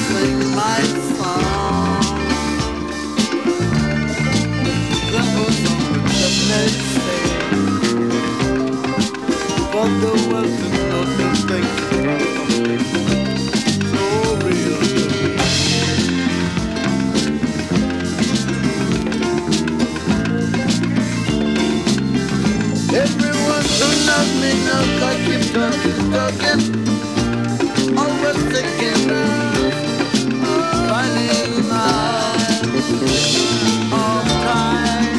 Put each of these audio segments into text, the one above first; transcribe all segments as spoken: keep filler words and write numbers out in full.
sing my song. That was on the next day. For the world to know this thing so real to me. Everyone who knows me knows I keep talking, talking. Always thinking of finding out of time.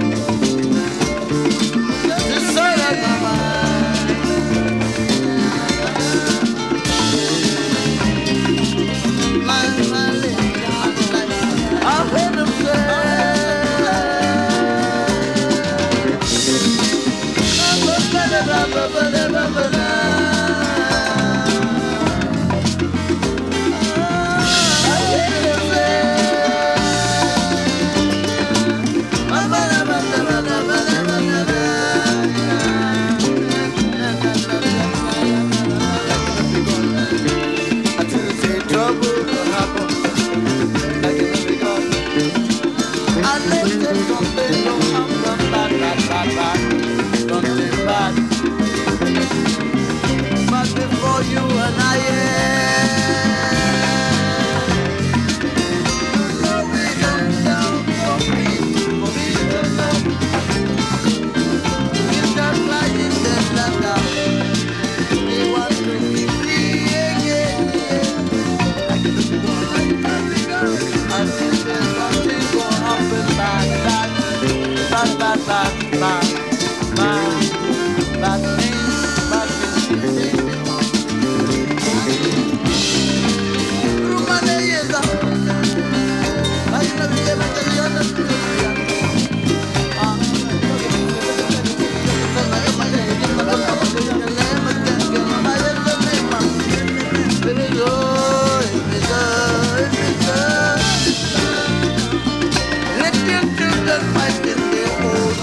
This side of my mind. My, my lady, I've heard them say. But before you and I, bad, bad, bad, bad, bad things, bad things. Through my days, I never ever tell you the let your children fight in their own.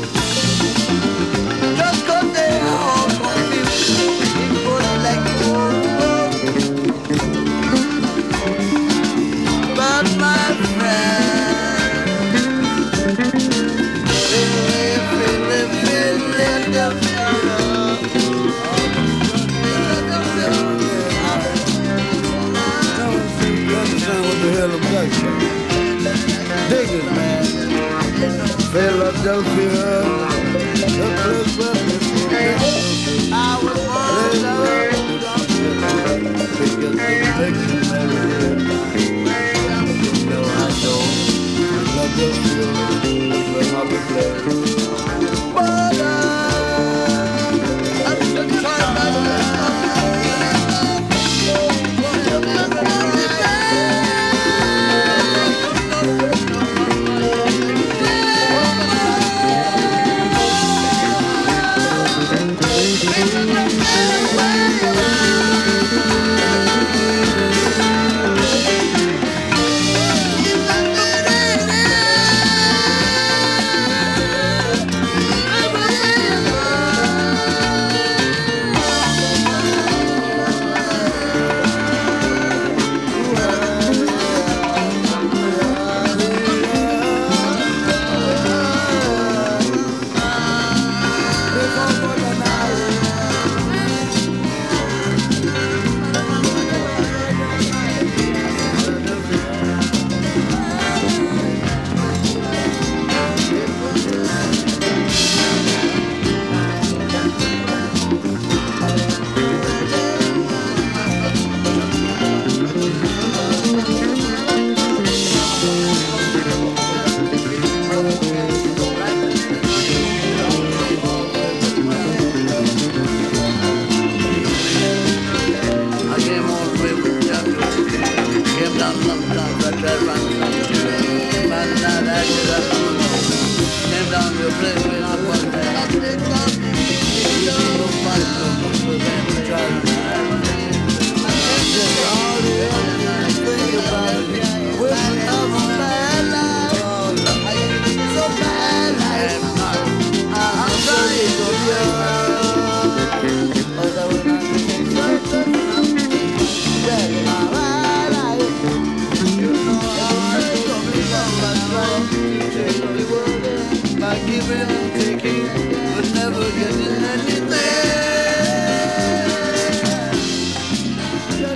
Just 'cause they are all confused, it goes like gold. But my friend, feel, feel, feel, let them feel. You understand what the hell I'm talking about? Dig it, man. Philadelphia, the place where I was born. Because the picture never lived. No, I don't. Philadelphia, the harbor place. But I, I'm just trying to.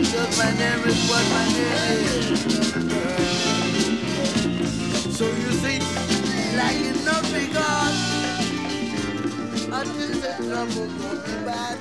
Just my name is what my name is. So you see, like it not because until the trouble coming back.